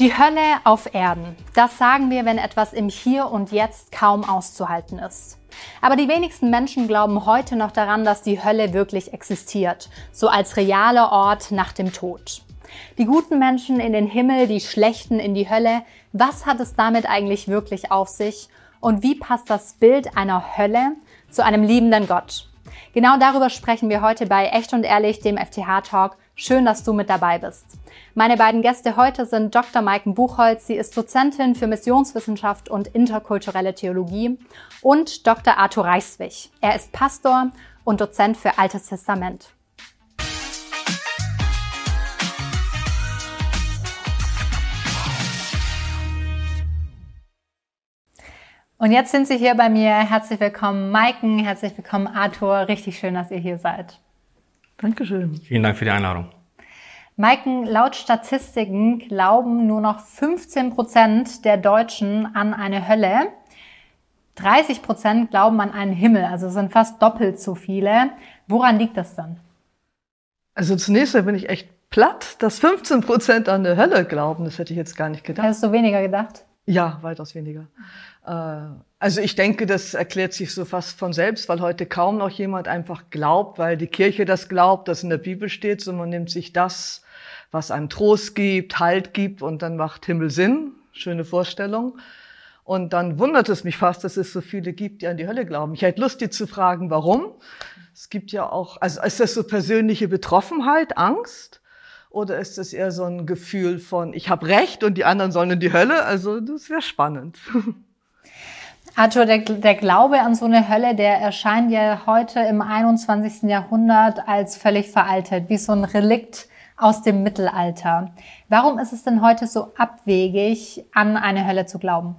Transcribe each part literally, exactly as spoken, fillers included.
Die Hölle auf Erden. Das sagen wir, wenn etwas im Hier und Jetzt kaum auszuhalten ist. Aber die wenigsten Menschen glauben heute noch daran, dass die Hölle wirklich existiert, so als realer Ort nach dem Tod. Die guten Menschen in den Himmel, die Schlechten in die Hölle. Was hat es damit eigentlich wirklich auf sich? Und wie passt das Bild einer Hölle zu einem liebenden Gott? Genau darüber sprechen wir heute bei Echt und Ehrlich, dem F T H-Talk. Schön, dass du mit dabei bist. Meine beiden Gäste heute sind Doktor Maiken Buchholz, sie ist Dozentin für Missionswissenschaft und interkulturelle Theologie, und Doktor Arthur Reichswig. Er ist Pastor und Dozent für Altes Testament. Und jetzt sind Sie hier bei mir. Herzlich willkommen, Maiken. Herzlich willkommen, Arthur. Richtig schön, dass ihr hier seid. Dankeschön. Vielen Dank für die Einladung. Maiken, laut Statistiken glauben nur noch fünfzehn Prozent der Deutschen an eine Hölle. dreißig Prozent glauben an einen Himmel, also es sind fast doppelt so viele. Woran liegt das dann? Also zunächst mal bin ich echt platt, dass fünfzehn Prozent an eine Hölle glauben. Das hätte ich jetzt gar nicht gedacht. Hättest du weniger gedacht? Ja, weitaus weniger. Also ich denke, das erklärt sich so fast von selbst, weil heute kaum noch jemand einfach glaubt, weil die Kirche das glaubt, das in der Bibel steht, sondern man nimmt sich das, was einem Trost gibt, Halt gibt, und dann macht Himmel Sinn. Schöne Vorstellung. Und dann wundert es mich fast, dass es so viele gibt, die an die Hölle glauben. Ich hätte Lust, die zu fragen, warum. Es gibt ja auch, also ist das so persönliche Betroffenheit, Angst? Oder ist das eher so ein Gefühl von, ich habe Recht und die anderen sollen in die Hölle? Also das wäre spannend. Arthur, der, der Glaube an so eine Hölle, der erscheint ja heute im einundzwanzigsten Jahrhundert als völlig veraltet, wie so ein Relikt aus dem Mittelalter. Warum ist es denn heute so abwegig, an eine Hölle zu glauben?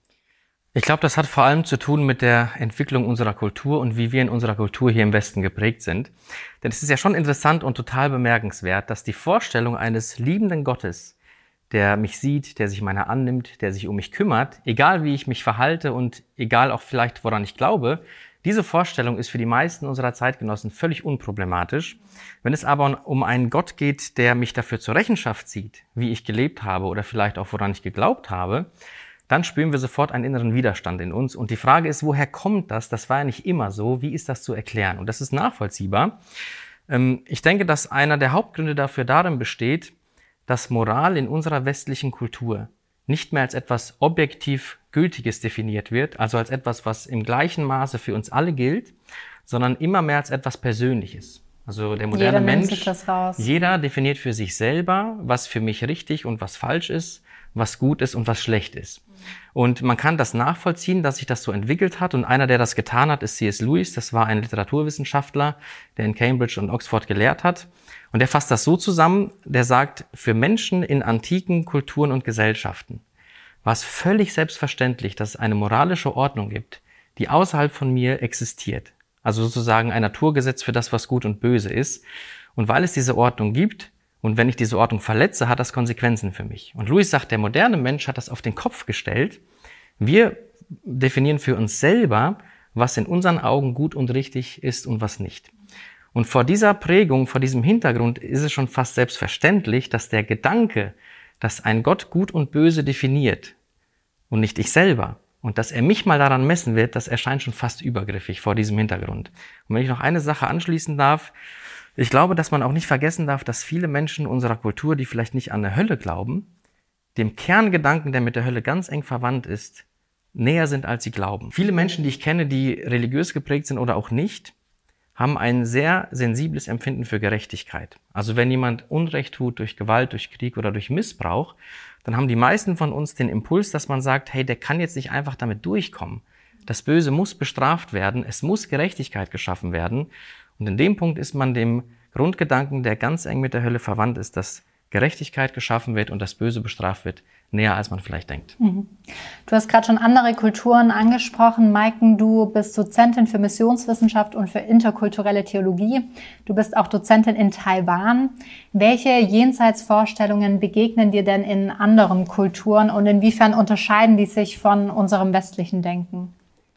Ich glaube, das hat vor allem zu tun mit der Entwicklung unserer Kultur und wie wir in unserer Kultur hier im Westen geprägt sind. Denn es ist ja schon interessant und total bemerkenswert, dass die Vorstellung eines liebenden Gottes, der mich sieht, der sich meiner annimmt, der sich um mich kümmert, egal wie ich mich verhalte und egal auch vielleicht, woran ich glaube, diese Vorstellung ist für die meisten unserer Zeitgenossen völlig unproblematisch. Wenn es aber um einen Gott geht, der mich dafür zur Rechenschaft zieht, wie ich gelebt habe oder vielleicht auch woran ich geglaubt habe, dann spüren wir sofort einen inneren Widerstand in uns. Und die Frage ist, woher kommt das? Das war ja nicht immer so. Wie ist das zu erklären? Und das ist nachvollziehbar. Ich denke, dass einer der Hauptgründe dafür darin besteht, dass Moral in unserer westlichen Kultur nicht mehr als etwas objektiv Gültiges definiert wird, also als etwas, was im gleichen Maße für uns alle gilt, sondern immer mehr als etwas Persönliches. Also der moderne jeder Mensch, nimmt sich das raus. Jeder definiert für sich selber, was für mich richtig und was falsch ist, was gut ist und was schlecht ist. Und man kann das nachvollziehen, dass sich das so entwickelt hat. Und einer, der das getan hat, ist C S Lewis. Das war ein Literaturwissenschaftler, der in Cambridge und Oxford gelehrt hat. Und der fasst das so zusammen, der sagt, für Menschen in antiken Kulturen und Gesellschaften war es völlig selbstverständlich, dass es eine moralische Ordnung gibt, die außerhalb von mir existiert. Also sozusagen ein Naturgesetz für das, was gut und böse ist. Und weil es diese Ordnung gibt, und wenn ich diese Ordnung verletze, hat das Konsequenzen für mich. Und Lewis sagt, der moderne Mensch hat das auf den Kopf gestellt. Wir definieren für uns selber, was in unseren Augen gut und richtig ist und was nicht. Und vor dieser Prägung, vor diesem Hintergrund ist es schon fast selbstverständlich, dass der Gedanke, dass ein Gott gut und böse definiert und nicht ich selber, und dass er mich mal daran messen wird, das erscheint schon fast übergriffig vor diesem Hintergrund. Und wenn ich noch eine Sache anschließen darf, ich glaube, dass man auch nicht vergessen darf, dass viele Menschen unserer Kultur, die vielleicht nicht an eine Hölle glauben, dem Kerngedanken, der mit der Hölle ganz eng verwandt ist, näher sind, als sie glauben. Viele Menschen, die ich kenne, die religiös geprägt sind oder auch nicht, haben ein sehr sensibles Empfinden für Gerechtigkeit. Also wenn jemand Unrecht tut durch Gewalt, durch Krieg oder durch Missbrauch, dann haben die meisten von uns den Impuls, dass man sagt, hey, der kann jetzt nicht einfach damit durchkommen. Das Böse muss bestraft werden, es muss Gerechtigkeit geschaffen werden. Und in dem Punkt ist man dem Grundgedanken, der ganz eng mit der Hölle verwandt ist, dass Gerechtigkeit geschaffen wird und das Böse bestraft wird, näher als man vielleicht denkt. Mhm. Du hast gerade schon andere Kulturen angesprochen. Maiken, du bist Dozentin für Missionswissenschaft und für interkulturelle Theologie. Du bist auch Dozentin in Taiwan. Welche Jenseitsvorstellungen begegnen dir denn in anderen Kulturen und inwiefern unterscheiden die sich von unserem westlichen Denken?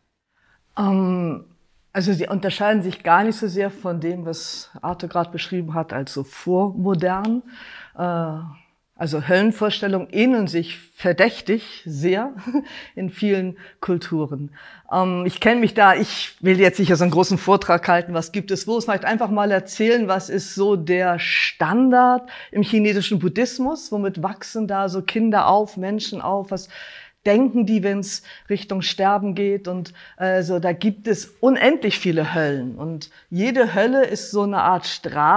Um Also sie unterscheiden sich gar nicht so sehr von dem, was Arthur gerade beschrieben hat, als so vormodern. Also Höllenvorstellungen ähneln sich verdächtig sehr in vielen Kulturen. Ähm, ich kenne mich da, ich will jetzt nicht so einen großen Vortrag halten, was gibt es wo. Ich möchte einfach mal erzählen, was ist so der Standard im chinesischen Buddhismus, womit wachsen da so Kinder auf, Menschen auf, was denken die, wenn es Richtung Sterben geht, und äh, so, da gibt es unendlich viele Höllen, und jede Hölle ist so eine Art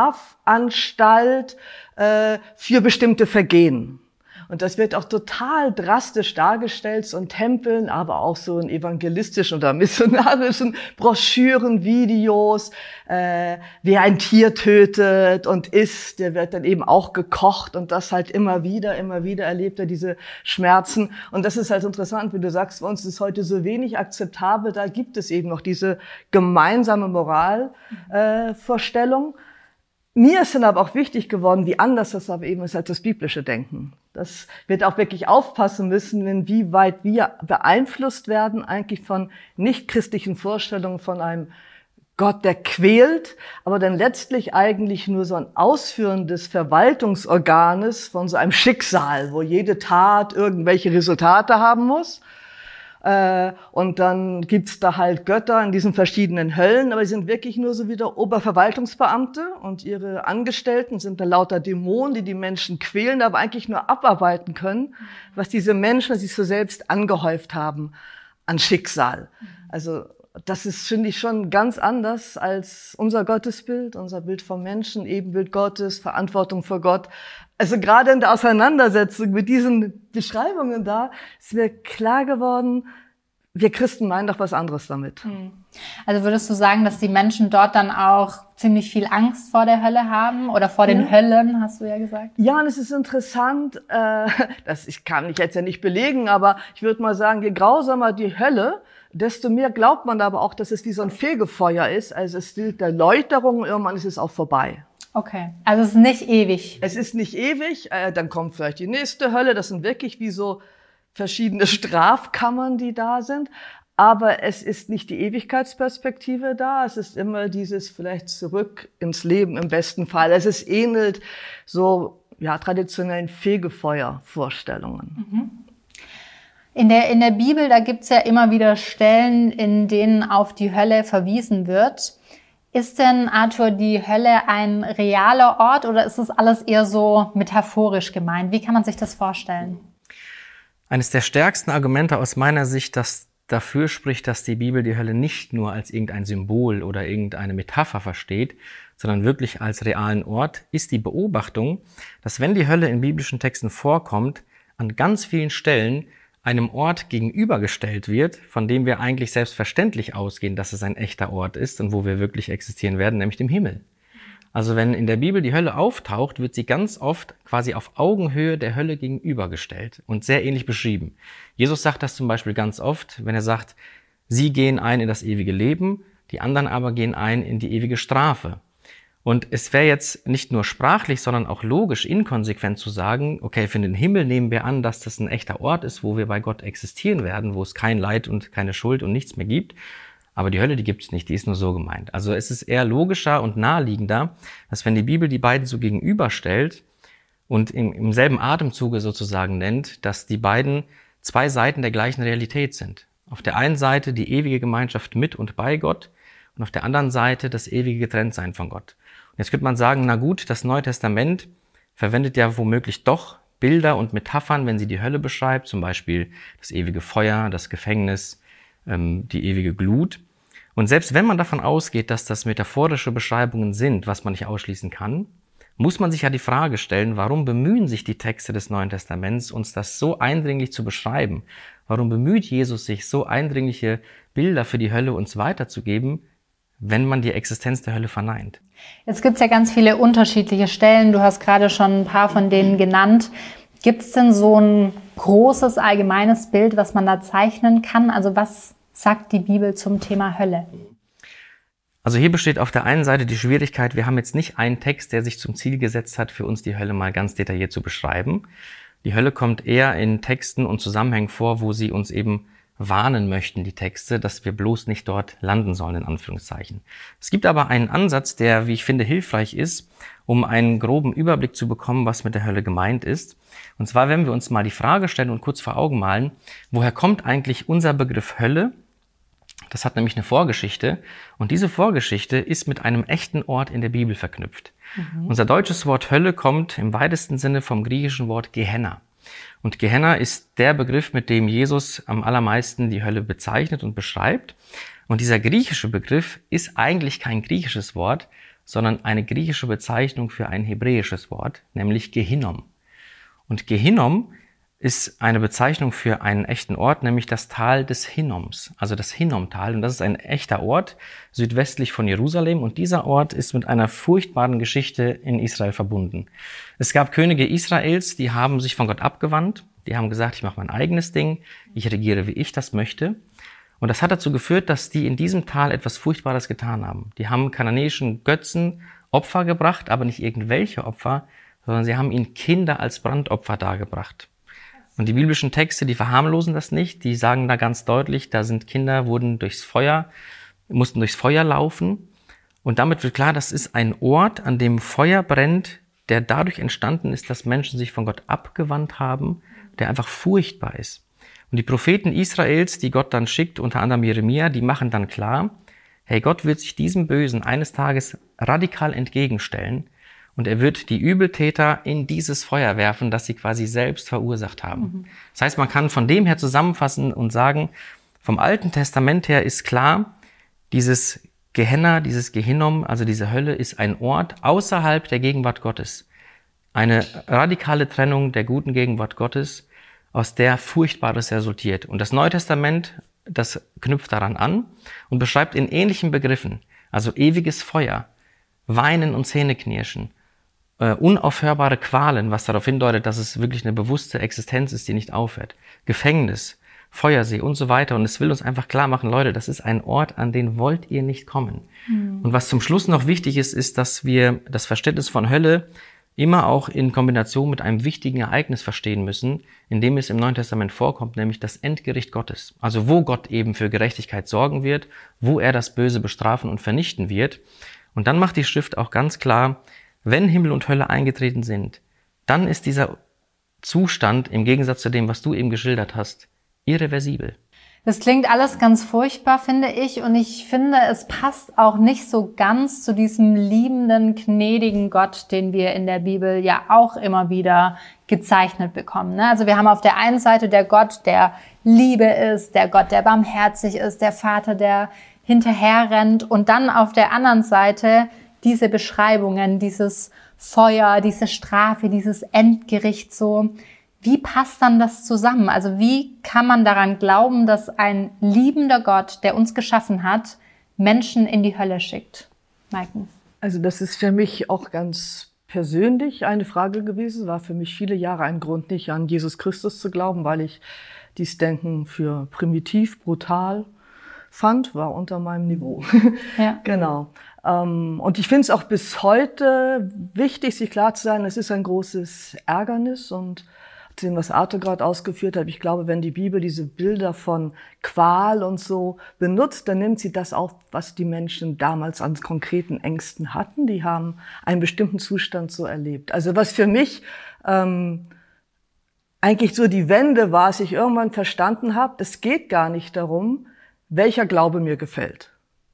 Strafanstalt äh, für bestimmte Vergehen. Und das wird auch total drastisch dargestellt, so in Tempeln, aber auch so in evangelistischen oder missionarischen Broschüren, Videos. Äh, wer ein Tier tötet und isst, der wird dann eben auch gekocht, und das halt immer wieder, immer wieder erlebt er diese Schmerzen. Und das ist halt interessant, wie du sagst, bei uns ist heute so wenig akzeptabel, da gibt es eben noch diese gemeinsame Moralvorstellung. Äh, Mir ist dann aber auch wichtig geworden, wie anders das aber eben ist als das biblische Denken. Das wird auch wirklich aufpassen müssen, inwieweit wir beeinflusst werden eigentlich von nicht-christlichen Vorstellungen von einem Gott, der quält, aber dann letztlich eigentlich nur so ein Ausführen des Verwaltungsorganes von so einem Schicksal, wo jede Tat irgendwelche Resultate haben muss. Äh, und dann gibt's da halt Götter in diesen verschiedenen Höllen, aber sie sind wirklich nur so wieder Oberverwaltungsbeamte, und ihre Angestellten sind da lauter Dämonen, die die Menschen quälen, aber eigentlich nur abarbeiten können, was diese Menschen sich so selbst angehäuft haben an Schicksal. Also das ist, finde ich, schon ganz anders als unser Gottesbild, unser Bild vom Menschen, Ebenbild Gottes, Verantwortung vor Gott. Also gerade in der Auseinandersetzung mit diesen Beschreibungen da ist mir klar geworden, wir Christen meinen doch was anderes damit. Also würdest du sagen, dass die Menschen dort dann auch ziemlich viel Angst vor der Hölle haben oder vor den ja. Höllen, hast du ja gesagt? Ja, und es ist interessant, äh, das ich kann ich jetzt ja nicht belegen, aber ich würde mal sagen, je grausamer die Hölle, desto mehr glaubt man aber auch, dass es wie so ein Fegefeuer ist. Also es gilt der Läuterung, irgendwann ist es auch vorbei. Okay, also es ist nicht ewig. Es ist nicht ewig, äh, dann kommt vielleicht die nächste Hölle. Das sind wirklich wie so verschiedene Strafkammern, die da sind. Aber es ist nicht die Ewigkeitsperspektive da. Es ist immer dieses vielleicht zurück ins Leben im besten Fall. Es ist ähnelt so ja traditionellen Fegefeuervorstellungen. Mhm. In der, in der Bibel, da gibt's ja immer wieder Stellen, in denen auf die Hölle verwiesen wird. Ist denn, Arthur, die Hölle ein realer Ort, oder ist das alles eher so metaphorisch gemeint? Wie kann man sich das vorstellen? Eines der stärksten Argumente aus meiner Sicht, das dafür spricht, dass die Bibel die Hölle nicht nur als irgendein Symbol oder irgendeine Metapher versteht, sondern wirklich als realen Ort, ist die Beobachtung, dass wenn die Hölle in biblischen Texten vorkommt, an ganz vielen Stellen einem Ort gegenübergestellt wird, von dem wir eigentlich selbstverständlich ausgehen, dass es ein echter Ort ist und wo wir wirklich existieren werden, nämlich dem Himmel. Also wenn in der Bibel die Hölle auftaucht, wird sie ganz oft quasi auf Augenhöhe der Hölle gegenübergestellt und sehr ähnlich beschrieben. Jesus sagt das zum Beispiel ganz oft, wenn er sagt, sie gehen ein in das ewige Leben, die anderen aber gehen ein in die ewige Strafe. Und es wäre jetzt nicht nur sprachlich, sondern auch logisch inkonsequent zu sagen, okay, für den Himmel nehmen wir an, dass das ein echter Ort ist, wo wir bei Gott existieren werden, wo es kein Leid und keine Schuld und nichts mehr gibt. Aber die Hölle, die gibt es nicht, die ist nur so gemeint. Also es ist eher logischer und naheliegender, dass wenn die Bibel die beiden so gegenüberstellt und im, im selben Atemzuge sozusagen nennt, dass die beiden zwei Seiten der gleichen Realität sind. Auf der einen Seite die ewige Gemeinschaft mit und bei Gott und auf der anderen Seite das ewige Getrenntsein von Gott. Und jetzt könnte man sagen, na gut, das Neue Testament verwendet ja womöglich doch Bilder und Metaphern, wenn sie die Hölle beschreibt, zum Beispiel das ewige Feuer, das Gefängnis, ähm, die ewige Glut. Und selbst wenn man davon ausgeht, dass das metaphorische Beschreibungen sind, was man nicht ausschließen kann, muss man sich ja die Frage stellen, warum bemühen sich die Texte des Neuen Testaments, uns das so eindringlich zu beschreiben? Warum bemüht Jesus sich, so eindringliche Bilder für die Hölle uns weiterzugeben, wenn man die Existenz der Hölle verneint? Jetzt gibt's ja ganz viele unterschiedliche Stellen. Du hast gerade schon ein paar von denen genannt. Gibt's denn so ein großes, allgemeines Bild, was man da zeichnen kann? Also was sagt die Bibel zum Thema Hölle? Also hier besteht auf der einen Seite die Schwierigkeit, wir haben jetzt nicht einen Text, der sich zum Ziel gesetzt hat, für uns die Hölle mal ganz detailliert zu beschreiben. Die Hölle kommt eher in Texten und Zusammenhängen vor, wo sie uns eben warnen möchten, die Texte, dass wir bloß nicht dort landen sollen, in Anführungszeichen. Es gibt aber einen Ansatz, der, wie ich finde, hilfreich ist, um einen groben Überblick zu bekommen, was mit der Hölle gemeint ist. Und zwar, wenn wir uns mal die Frage stellen und kurz vor Augen malen, woher kommt eigentlich unser Begriff Hölle? Das hat nämlich eine Vorgeschichte. Und diese Vorgeschichte ist mit einem echten Ort in der Bibel verknüpft. Mhm. Unser deutsches Wort Hölle kommt im weitesten Sinne vom griechischen Wort Gehenna. Und Gehenna ist der Begriff, mit dem Jesus am allermeisten die Hölle bezeichnet und beschreibt. Und dieser griechische Begriff ist eigentlich kein griechisches Wort, sondern eine griechische Bezeichnung für ein hebräisches Wort, nämlich Gehinnom. Und Gehinnom ist eine Bezeichnung für einen echten Ort, nämlich das Tal des Hinnoms, also das Hinnomtal. Und das ist ein echter Ort südwestlich von Jerusalem. Und dieser Ort ist mit einer furchtbaren Geschichte in Israel verbunden. Es gab Könige Israels, die haben sich von Gott abgewandt. Die haben gesagt, ich mache mein eigenes Ding, ich regiere, wie ich das möchte. Und das hat dazu geführt, dass die in diesem Tal etwas Furchtbares getan haben. Die haben kananäischen Götzen Opfer gebracht, aber nicht irgendwelche Opfer, sondern sie haben ihnen Kinder als Brandopfer dargebracht. Und die biblischen Texte, die verharmlosen das nicht, die sagen da ganz deutlich, da sind Kinder, wurden durchs Feuer, mussten durchs Feuer laufen. Und damit wird klar, das ist ein Ort, an dem Feuer brennt, der dadurch entstanden ist, dass Menschen sich von Gott abgewandt haben, der einfach furchtbar ist. Und die Propheten Israels, die Gott dann schickt, unter anderem Jeremia, die machen dann klar, hey, Gott wird sich diesem Bösen eines Tages radikal entgegenstellen. Und er wird die Übeltäter in dieses Feuer werfen, das sie quasi selbst verursacht haben. Mhm. Das heißt, man kann von dem her zusammenfassen und sagen, vom Alten Testament her ist klar, dieses Gehenna, dieses Gehinnom, also diese Hölle, ist ein Ort außerhalb der Gegenwart Gottes. Eine radikale Trennung der guten Gegenwart Gottes, aus der Furchtbares resultiert. Und das Neue Testament, das knüpft daran an und beschreibt in ähnlichen Begriffen, also ewiges Feuer, Weinen und Zähneknirschen, Uh, unaufhörbare Qualen, was darauf hindeutet, dass es wirklich eine bewusste Existenz ist, die nicht aufhört. Gefängnis, Feuersee und so weiter. Und es will uns einfach klar machen, Leute, das ist ein Ort, an den wollt ihr nicht kommen. Mhm. Und was zum Schluss noch wichtig ist, ist, dass wir das Verständnis von Hölle immer auch in Kombination mit einem wichtigen Ereignis verstehen müssen, in dem es im Neuen Testament vorkommt, nämlich das Endgericht Gottes. Also wo Gott eben für Gerechtigkeit sorgen wird, wo er das Böse bestrafen und vernichten wird. Und dann macht die Schrift auch ganz klar, wenn Himmel und Hölle eingetreten sind, dann ist dieser Zustand im Gegensatz zu dem, was du eben geschildert hast, irreversibel. Das klingt alles ganz furchtbar, finde ich. Und ich finde, es passt auch nicht so ganz zu diesem liebenden, gnädigen Gott, den wir in der Bibel ja auch immer wieder gezeichnet bekommen. Also wir haben auf der einen Seite der Gott, der Liebe ist, der Gott, der barmherzig ist, der Vater, der hinterher rennt. Und dann auf der anderen Seite diese Beschreibungen, dieses Feuer, diese Strafe, dieses Endgericht so. Wie passt dann das zusammen? Also wie kann man daran glauben, dass ein liebender Gott, der uns geschaffen hat, Menschen in die Hölle schickt? Maiken? Also das ist für mich auch ganz persönlich eine Frage gewesen. War für mich viele Jahre ein Grund, nicht an Jesus Christus zu glauben, weil ich dies Denken für primitiv, brutal fand, war unter meinem Niveau. Ja. Genau. Und ich finde es auch bis heute wichtig, sich klar zu sein, es ist ein großes Ärgernis und zu dem, was Arthur gerade ausgeführt hat, ich glaube, wenn die Bibel diese Bilder von Qual und so benutzt, dann nimmt sie das auf, was die Menschen damals an konkreten Ängsten hatten. Die haben einen bestimmten Zustand so erlebt. Also was für mich ähm, eigentlich so die Wende war, als ich irgendwann verstanden habe, es geht gar nicht darum, welcher Glaube mir gefällt.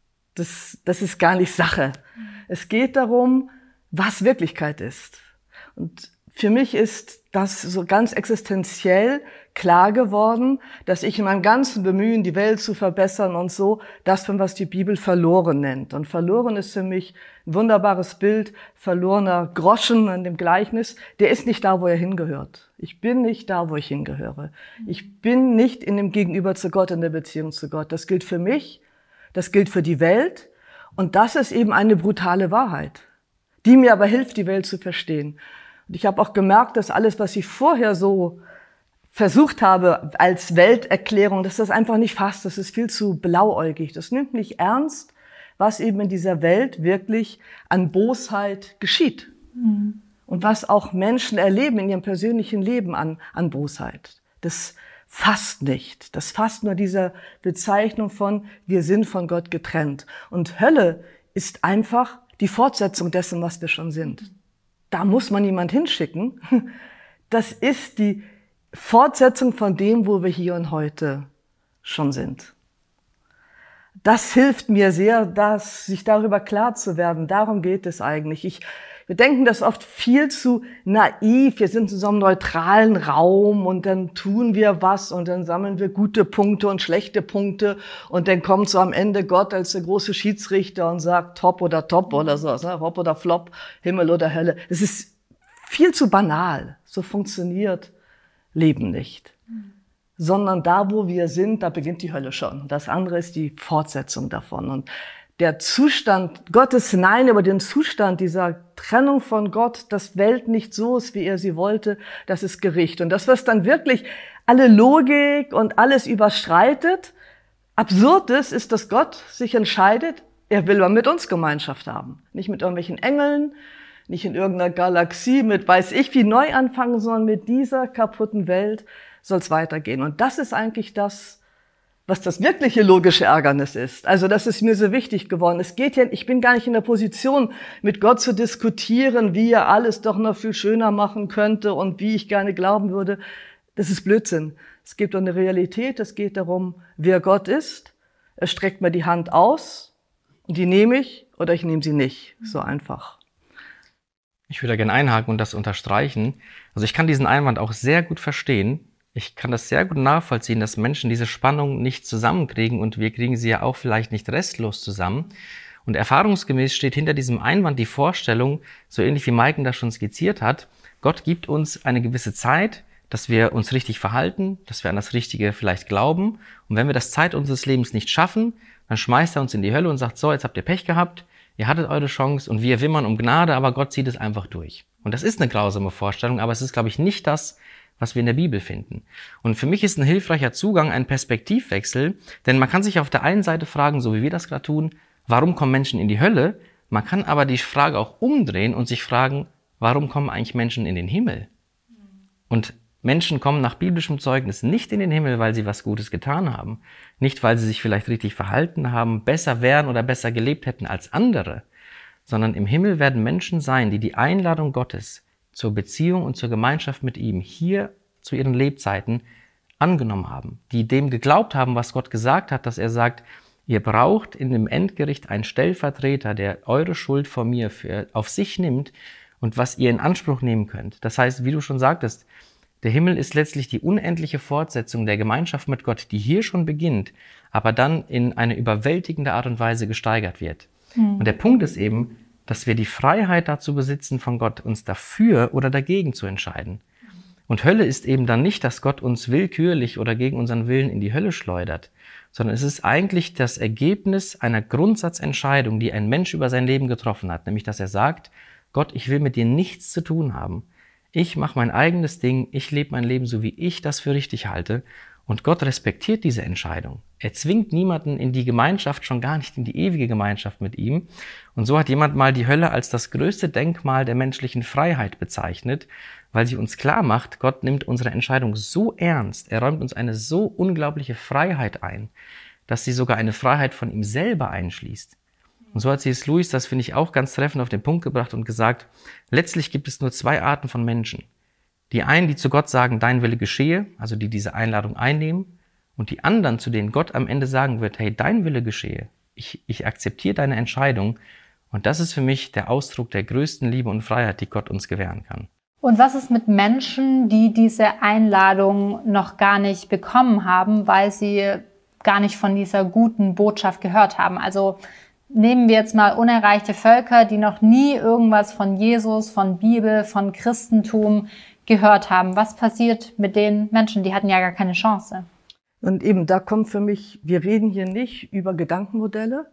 Das, das ist gar nicht Sache. Es geht darum, was Wirklichkeit ist. Und für mich ist das so ganz existenziell klar geworden, dass ich in meinem ganzen Bemühen, die Welt zu verbessern und so, das, von was die Bibel verloren nennt. Und verloren ist für mich ein wunderbares Bild, verlorener Groschen an dem Gleichnis, der ist nicht da, wo er hingehört. Ich bin nicht da, wo ich hingehöre. Ich bin nicht in dem Gegenüber zu Gott, in der Beziehung zu Gott. Das gilt für mich. Das gilt für die Welt und das ist eben eine brutale Wahrheit, die mir aber hilft, die Welt zu verstehen. Und ich habe auch gemerkt, dass alles, was ich vorher so versucht habe als Welterklärung, dass das einfach nicht fasst, das ist viel zu blauäugig. Das nimmt nicht ernst, was eben in dieser Welt wirklich an Bosheit geschieht. Mhm. Und was auch Menschen erleben in ihrem persönlichen Leben an, an Bosheit. Das fast nicht. Das fasst nur diese Bezeichnung von, wir sind von Gott getrennt. Und Hölle ist einfach die Fortsetzung dessen, was wir schon sind. Da muss man niemand hinschicken. Das ist die Fortsetzung von dem, wo wir hier und heute schon sind. Das hilft mir sehr, das, sich darüber klar zu werden. Darum geht es eigentlich. Ich, wir denken das oft viel zu naiv. Wir sind in so einem neutralen Raum und dann tun wir was und dann sammeln wir gute Punkte und schlechte Punkte und dann kommt so am Ende Gott als der große Schiedsrichter und sagt top oder top oder so, ne? Hop oder Flop, Himmel oder Hölle. Das ist viel zu banal. So funktioniert Leben nicht. Sondern da, wo wir sind, da beginnt die Hölle schon. Das andere ist die Fortsetzung davon. Und der Zustand, Gottes Nein über den Zustand dieser Trennung von Gott, dass Welt nicht so ist, wie er sie wollte, das ist Gericht. Und das, was dann wirklich alle Logik und alles überschreitet, absurd ist, ist, dass Gott sich entscheidet, er will aber mit uns Gemeinschaft haben. Nicht mit irgendwelchen Engeln, nicht in irgendeiner Galaxie mit weiß ich wie neu anfangen, sondern mit dieser kaputten Welt soll es weitergehen. Und das ist eigentlich das, was das wirkliche logische Ärgernis ist. Also das ist mir so wichtig geworden. Es geht ja, ich bin gar nicht in der Position, mit Gott zu diskutieren, wie er alles doch noch viel schöner machen könnte und wie ich gerne glauben würde. Das ist Blödsinn. Es gibt doch eine Realität. Es geht darum, wer Gott ist. Er streckt mir die Hand aus und die nehme ich oder ich nehme sie nicht. So einfach. Ich würde da gerne einhaken und das unterstreichen. Also ich kann diesen Einwand auch sehr gut verstehen. Ich kann das sehr gut nachvollziehen, dass Menschen diese Spannung nicht zusammenkriegen und wir kriegen sie ja auch vielleicht nicht restlos zusammen. Und erfahrungsgemäß steht hinter diesem Einwand die Vorstellung, so ähnlich wie Maiken das schon skizziert hat, Gott gibt uns eine gewisse Zeit, dass wir uns richtig verhalten, dass wir an das Richtige vielleicht glauben. Und wenn wir das Zeit unseres Lebens nicht schaffen, dann schmeißt er uns in die Hölle und sagt, so, jetzt habt ihr Pech gehabt, ihr hattet eure Chance und wir wimmern um Gnade, aber Gott zieht es einfach durch. Und das ist eine grausame Vorstellung, aber es ist, glaube ich, nicht das, was wir in der Bibel finden. Und für mich ist ein hilfreicher Zugang ein Perspektivwechsel, denn man kann sich auf der einen Seite fragen, so wie wir das gerade tun, warum kommen Menschen in die Hölle? Man kann aber die Frage auch umdrehen und sich fragen, warum kommen eigentlich Menschen in den Himmel? Und Menschen kommen nach biblischem Zeugnis nicht in den Himmel, weil sie was Gutes getan haben, nicht weil sie sich vielleicht richtig verhalten haben, besser wären oder besser gelebt hätten als andere, sondern im Himmel werden Menschen sein, die die Einladung Gottes zur Beziehung und zur Gemeinschaft mit ihm hier zu ihren Lebzeiten angenommen haben, die dem geglaubt haben, was Gott gesagt hat, dass er sagt, ihr braucht in dem Endgericht einen Stellvertreter, der eure Schuld vor mir für, auf sich nimmt und was ihr in Anspruch nehmen könnt. Das heißt, wie du schon sagtest, der Himmel ist letztlich die unendliche Fortsetzung der Gemeinschaft mit Gott, die hier schon beginnt, aber dann in eine überwältigende Art und Weise gesteigert wird. Mhm. Und der Punkt ist eben, dass wir die Freiheit dazu besitzen von Gott, uns dafür oder dagegen zu entscheiden. Und Hölle ist eben dann nicht, dass Gott uns willkürlich oder gegen unseren Willen in die Hölle schleudert, sondern es ist eigentlich das Ergebnis einer Grundsatzentscheidung, die ein Mensch über sein Leben getroffen hat, nämlich dass er sagt, Gott, ich will mit dir nichts zu tun haben. Ich mache mein eigenes Ding, ich lebe mein Leben so, wie ich das für richtig halte. Und Gott respektiert diese Entscheidung. Er zwingt niemanden in die Gemeinschaft, schon gar nicht in die ewige Gemeinschaft mit ihm. Und so hat jemand mal die Hölle als das größte Denkmal der menschlichen Freiheit bezeichnet, weil sie uns klar macht, Gott nimmt unsere Entscheidung so ernst, er räumt uns eine so unglaubliche Freiheit ein, dass sie sogar eine Freiheit von ihm selber einschließt. Und so hat C S Lewis, das finde ich auch ganz treffend auf den Punkt gebracht und gesagt, letztlich gibt es nur zwei Arten von Menschen. Die einen, die zu Gott sagen, dein Wille geschehe, also die diese Einladung einnehmen, und die anderen, zu denen Gott am Ende sagen wird, hey, dein Wille geschehe, ich, ich akzeptiere deine Entscheidung. Und das ist für mich der Ausdruck der größten Liebe und Freiheit, die Gott uns gewähren kann. Und was ist mit Menschen, die diese Einladung noch gar nicht bekommen haben, weil sie gar nicht von dieser guten Botschaft gehört haben? Also nehmen wir jetzt mal unerreichte Völker, die noch nie irgendwas von Jesus, von Bibel, von Christentum gehört haben. Was passiert mit den Menschen? Die hatten ja gar keine Chance. Und eben da kommt für mich, wir reden hier nicht über Gedankenmodelle,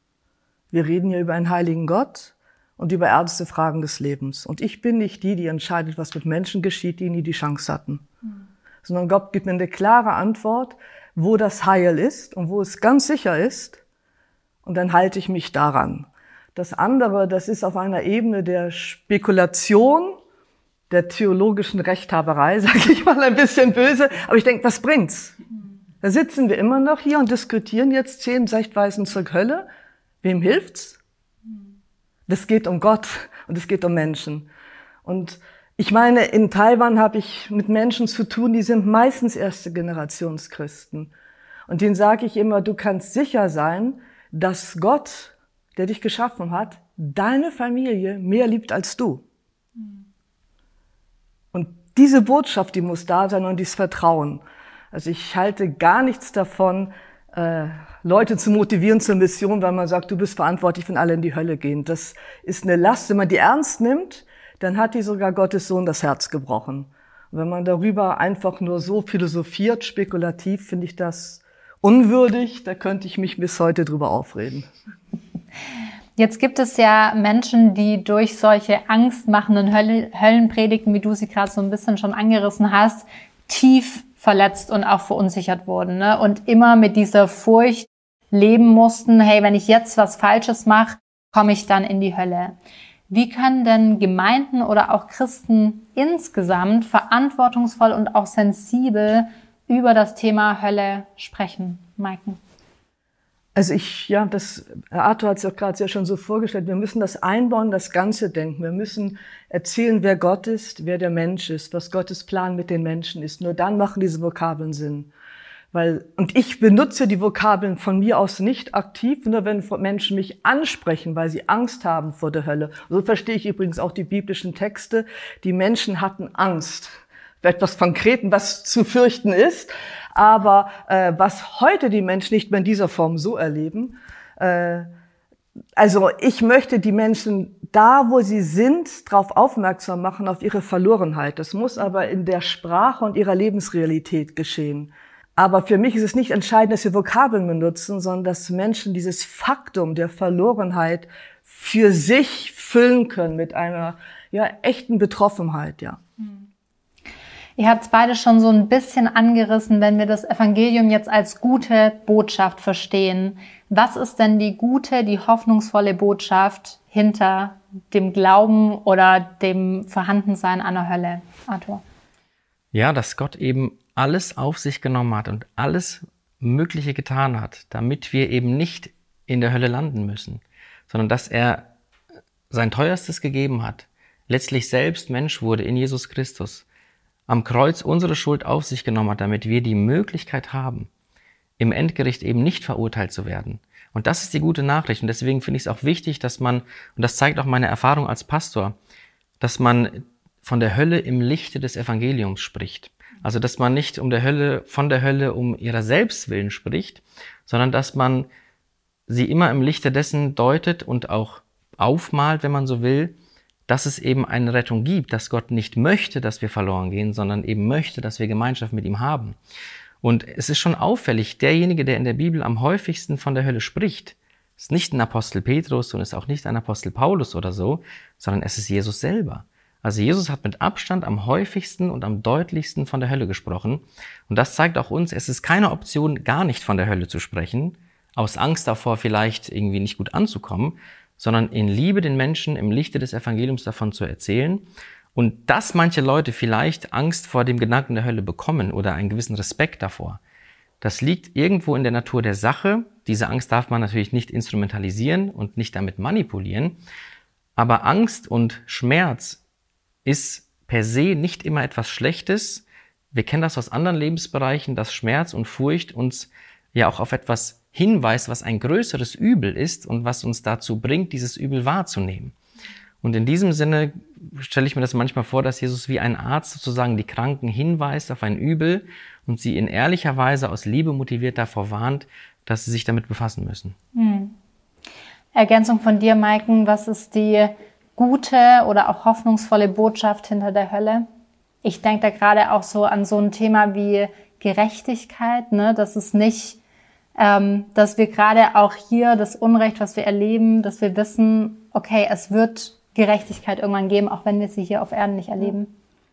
wir reden hier über einen heiligen Gott und über ernste Fragen des Lebens. Und ich bin nicht die, die entscheidet, was mit Menschen geschieht, die nie die Chance hatten. Mhm. Sondern Gott gibt mir eine klare Antwort, wo das Heil ist und wo es ganz sicher ist. Und dann halte ich mich daran. Das andere, das ist auf einer Ebene der Spekulation, der theologischen Rechthaberei, sage ich mal ein bisschen böse. Aber ich denke, was bringt's? Da sitzen wir immer noch hier und diskutieren jetzt zehn Sichtweisen zur Hölle. Wem hilft's? Das geht um Gott und es geht um Menschen. Und ich meine, in Taiwan habe ich mit Menschen zu tun, die sind meistens erste Generationschristen. Und denen sage ich immer, du kannst sicher sein, dass Gott, der dich geschaffen hat, deine Familie mehr liebt als du. Und diese Botschaft, die muss da sein und dieses Vertrauen. Also ich halte gar nichts davon, äh, Leute zu motivieren zur Mission, weil man sagt, du bist verantwortlich, wenn alle in die Hölle gehen. Das ist eine Last. Wenn man die ernst nimmt, dann hat die sogar Gottes Sohn das Herz gebrochen. Und wenn man darüber einfach nur so philosophiert, spekulativ, finde ich das unwürdig. Da könnte ich mich bis heute drüber aufreden. Jetzt gibt es ja Menschen, die durch solche angstmachenden Hölle, Höllenpredigten, wie du sie gerade so ein bisschen schon angerissen hast, tief verletzt und auch verunsichert wurden, ne? Und immer mit dieser Furcht leben mussten, hey, wenn ich jetzt was Falsches mache, komme ich dann in die Hölle. Wie können denn Gemeinden oder auch Christen insgesamt verantwortungsvoll und auch sensibel über das Thema Hölle sprechen, Maiken? Also ich, ja, das, Herr Arthur hat es ja gerade sehr schon so vorgestellt, wir müssen das einbauen, das Ganze denken. Wir müssen erzählen, wer Gott ist, wer der Mensch ist, was Gottes Plan mit den Menschen ist. Nur dann machen diese Vokabeln Sinn. Weil, und ich benutze die Vokabeln von mir aus nicht aktiv, nur wenn Menschen mich ansprechen, weil sie Angst haben vor der Hölle. So verstehe ich übrigens auch die biblischen Texte. Die Menschen hatten Angst vor etwas Konkreten, was zu fürchten ist. Aber äh, was heute die Menschen nicht mehr in dieser Form so erleben, äh, also ich möchte die Menschen da, wo sie sind, darauf aufmerksam machen, auf ihre Verlorenheit. Das muss aber in der Sprache und ihrer Lebensrealität geschehen. Aber für mich ist es nicht entscheidend, dass wir Vokabeln benutzen, sondern dass Menschen dieses Faktum der Verlorenheit für sich füllen können mit einer ja echten Betroffenheit, ja. Ihr habt es beide schon so ein bisschen angerissen, wenn wir das Evangelium jetzt als gute Botschaft verstehen. Was ist denn die gute, die hoffnungsvolle Botschaft hinter dem Glauben oder dem Vorhandensein einer Hölle? Arthur? Ja, dass Gott eben alles auf sich genommen hat und alles Mögliche getan hat, damit wir eben nicht in der Hölle landen müssen, sondern dass er sein Teuerstes gegeben hat, letztlich selbst Mensch wurde in Jesus Christus, am Kreuz unsere Schuld auf sich genommen hat, damit wir die Möglichkeit haben, im Endgericht eben nicht verurteilt zu werden. Und das ist die gute Nachricht. Und deswegen finde ich es auch wichtig, dass man, und das zeigt auch meine Erfahrung als Pastor, dass man von der Hölle im Lichte des Evangeliums spricht. Also, dass man nicht um der Hölle, von der Hölle um ihrer selbst willen spricht, sondern dass man sie immer im Lichte dessen deutet und auch aufmalt, wenn man so will, dass es eben eine Rettung gibt, dass Gott nicht möchte, dass wir verloren gehen, sondern eben möchte, dass wir Gemeinschaft mit ihm haben. Und es ist schon auffällig, derjenige, der in der Bibel am häufigsten von der Hölle spricht, ist nicht ein Apostel Petrus und ist auch nicht ein Apostel Paulus oder so, sondern es ist Jesus selber. Also Jesus hat mit Abstand am häufigsten und am deutlichsten von der Hölle gesprochen. Und das zeigt auch uns, es ist keine Option, gar nicht von der Hölle zu sprechen, aus Angst davor vielleicht irgendwie nicht gut anzukommen, sondern in Liebe den Menschen im Lichte des Evangeliums davon zu erzählen. Und dass manche Leute vielleicht Angst vor dem Gedanken der Hölle bekommen oder einen gewissen Respekt davor, das liegt irgendwo in der Natur der Sache. Diese Angst darf man natürlich nicht instrumentalisieren und nicht damit manipulieren. Aber Angst und Schmerz ist per se nicht immer etwas Schlechtes. Wir kennen das aus anderen Lebensbereichen, dass Schmerz und Furcht uns ja auch auf etwas hinweist, was ein größeres Übel ist und was uns dazu bringt, dieses Übel wahrzunehmen. Und in diesem Sinne stelle ich mir das manchmal vor, dass Jesus wie ein Arzt sozusagen die Kranken hinweist auf ein Übel und sie in ehrlicher Weise aus Liebe motiviert davor warnt, dass sie sich damit befassen müssen. Hm. Ergänzung von dir, Maiken, was ist die gute oder auch hoffnungsvolle Botschaft hinter der Hölle? Ich denke da gerade auch so an so ein Thema wie Gerechtigkeit, ne? Dass es nicht, ähm, dass wir gerade auch hier das Unrecht, was wir erleben, dass wir wissen, okay, es wird Gerechtigkeit irgendwann geben, auch wenn wir sie hier auf Erden nicht erleben.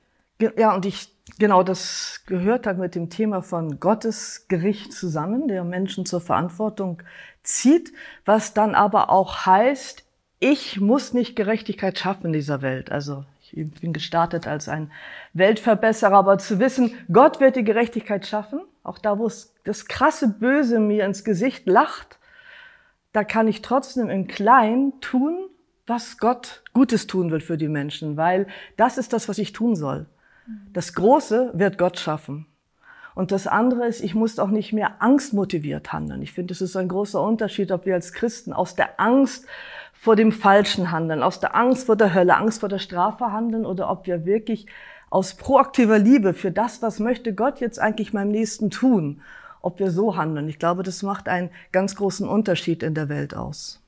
Ja, und ich, genau, das gehört halt mit dem Thema von Gottes Gericht zusammen, der Menschen zur Verantwortung zieht, was dann aber auch heißt, ich muss nicht Gerechtigkeit schaffen in dieser Welt. Also Ich bin gestartet als ein Weltverbesserer, aber zu wissen, Gott wird die Gerechtigkeit schaffen, auch da, wo es das krasse Böse mir ins Gesicht lacht, da kann ich trotzdem im Kleinen tun, was Gott Gutes tun will für die Menschen, weil das ist das, was ich tun soll. Das Große wird Gott schaffen. Und das andere ist, ich muss auch nicht mehr angstmotiviert handeln. Ich finde, es ist ein großer Unterschied, ob wir als Christen aus der Angst vor dem Falschen handeln, aus der Angst vor der Hölle, Angst vor der Strafe handeln oder ob wir wirklich aus proaktiver Liebe für das, was möchte Gott jetzt eigentlich meinem Nächsten tun, ob wir so handeln. Ich glaube, das macht einen ganz großen Unterschied in der Welt aus.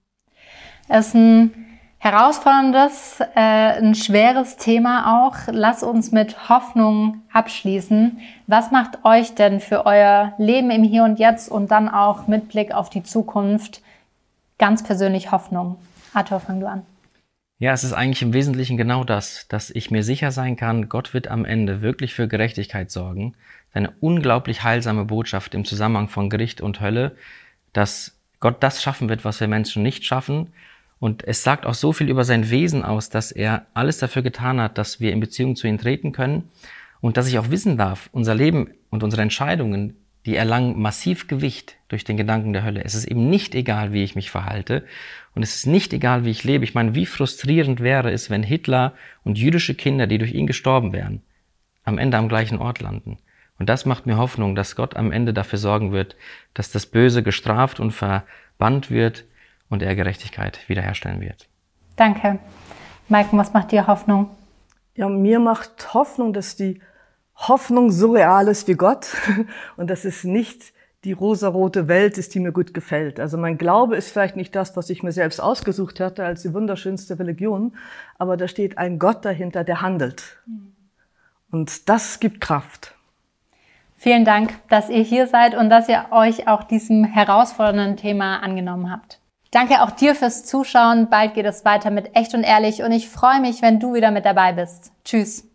Es ist ein herausforderndes, äh, ein schweres Thema auch. Lass uns mit Hoffnung abschließen. Was macht euch denn für euer Leben im Hier und Jetzt und dann auch mit Blick auf die Zukunft ganz persönlich Hoffnung? Arthur, fang du an. Ja, es ist eigentlich im Wesentlichen genau das, dass ich mir sicher sein kann, Gott wird am Ende wirklich für Gerechtigkeit sorgen. Eine unglaublich heilsame Botschaft im Zusammenhang von Gericht und Hölle, dass Gott das schaffen wird, was wir Menschen nicht schaffen. Und es sagt auch so viel über sein Wesen aus, dass er alles dafür getan hat, dass wir in Beziehung zu ihm treten können und dass ich auch wissen darf, unser Leben und unsere Entscheidungen, die erlangen massiv Gewicht durch den Gedanken der Hölle. Es ist eben nicht egal, wie ich mich verhalte und es ist nicht egal, wie ich lebe. Ich meine, wie frustrierend wäre es, wenn Hitler und jüdische Kinder, die durch ihn gestorben wären, am Ende am gleichen Ort landen. Und das macht mir Hoffnung, dass Gott am Ende dafür sorgen wird, dass das Böse gestraft und verbannt wird und er Gerechtigkeit wiederherstellen wird. Danke. Maike, was macht dir Hoffnung? Ja, mir macht Hoffnung, dass die Hoffnung so real ist wie Gott und dass es nicht die rosarote Welt ist, die mir gut gefällt. Also mein Glaube ist vielleicht nicht das, was ich mir selbst ausgesucht hatte als die wunderschönste Religion, aber da steht ein Gott dahinter, der handelt. Und das gibt Kraft. Vielen Dank, dass ihr hier seid und dass ihr euch auch diesem herausfordernden Thema angenommen habt. Danke auch dir fürs Zuschauen. Bald geht es weiter mit Echt und Ehrlich und ich freue mich, wenn du wieder mit dabei bist. Tschüss.